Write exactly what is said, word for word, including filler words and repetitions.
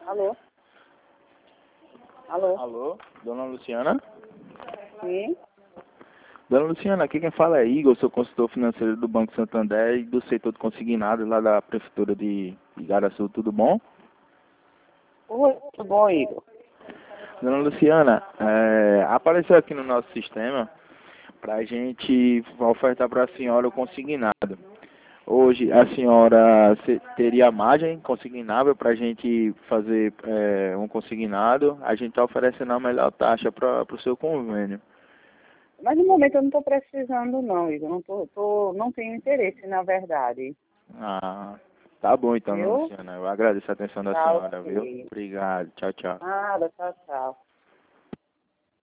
Alô? Alô? Alô, dona Luciana? Sim? Dona Luciana, aqui quem fala é Igor, sou consultor financeiro do Banco Santander e do setor de consignado lá da Prefeitura de Igaraçu, tudo bom? Oi, tudo bom, Igor? Dona Luciana, é, apareceu aqui no nosso sistema para a gente ofertar para a senhora o consignado. Hoje a senhora se- teria margem consignável para a gente fazer é, um consignado. A gente está oferecendo a melhor taxa para o seu convênio. Mas no momento eu não estou precisando não, Igor. Não, tô, tô, não tenho interesse, na verdade. Ah, tá bom então, dona Viu? Luciana. Eu agradeço a atenção da Tá, senhora, viu? ok. Obrigado. Tchau, tchau. Nada, tchau, tchau.